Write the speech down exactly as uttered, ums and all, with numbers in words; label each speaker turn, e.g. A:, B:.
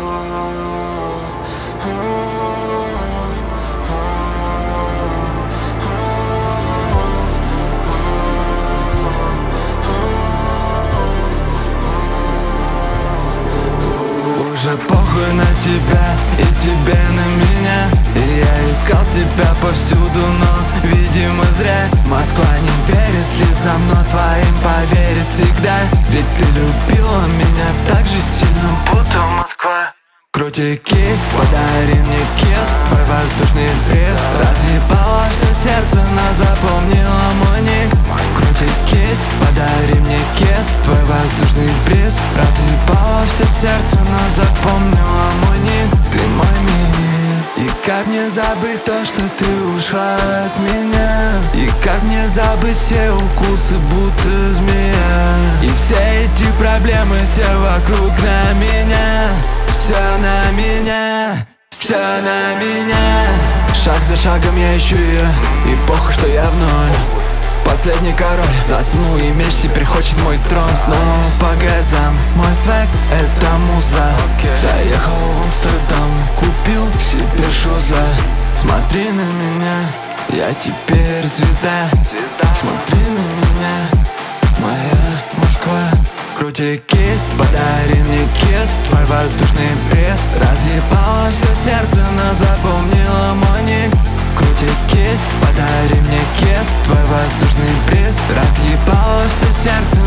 A: Уже похуй на тебя и тебе на меня. И я искал тебя повсюду, но, видимо, зря. Москва не верит слезам, но твоим поверит всегда. Ведь ты любила меня так же сильно, будто Москва. Крути кисть, подари мне кис, твой воздушный приз. Разъебала все сердце, но запомнила мой ник. Крути кисть, подари мне кис, твой воздушный приз. Разъебала все сердце, но запомнила мой ник. Ты мой мир. И как мне забыть то, что ты ушла от меня? И как мне забыть все укусы, будто змея? И все эти проблемы, все вокруг на меня. Все на меня, все на меня. Шаг за шагом я ищу ее, и похуй, что я в ноль. Последний король заснул, и меч теперь хочет мой трон. Снова по газам, мой свек — это муза. Заехал в Амстердам, купил себе шуза. Смотри на меня, я теперь звезда. Смотри на меня, моя Москва. Крути кисть, подари мне кис, твой воздушный приз. Разъебала все сердце, но запомнила мой ник. Крути кисть, подари мне кис, твой воздушный приз. Разъебала все сердце,